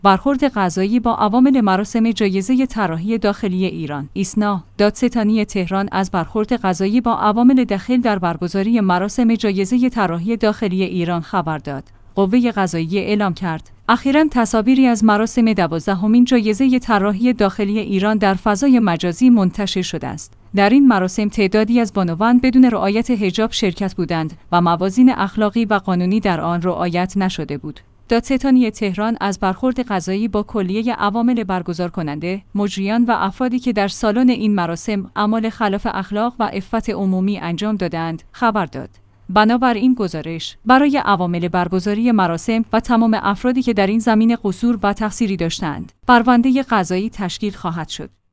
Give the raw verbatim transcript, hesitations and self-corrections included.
برخورد قضایی با عوامل مراسم جایزه طراحی داخلی ایران. ایسنا، دادستانی تهران از برخورد قضایی با عوامل دخیل در برگزاری مراسم جایزه طراحی داخلی ایران خبر داد. قوه قضاییه اعلام کرد اخیراً تصاویری از مراسم دوازدهمین جایزه طراحی داخلی ایران در فضای مجازی منتشر شده است. در این مراسم تعدادی از بانوان بدون رعایت حجاب شرکت بودند و موازین اخلاقی و قانونی در آن رعایت نشده بود. دادستانی تهران از برخورد قضایی با کلیه عوامل برگزار کننده، مجریان و افرادی که در سالن این مراسم اعمال خلاف اخلاق و عفت عمومی انجام دادند، خبر داد. بنابراین گزارش برای عوامل برگزاری مراسم و تمام افرادی که در این زمینه قصور و تقصیری داشتند، پرونده قضایی تشکیل خواهد شد.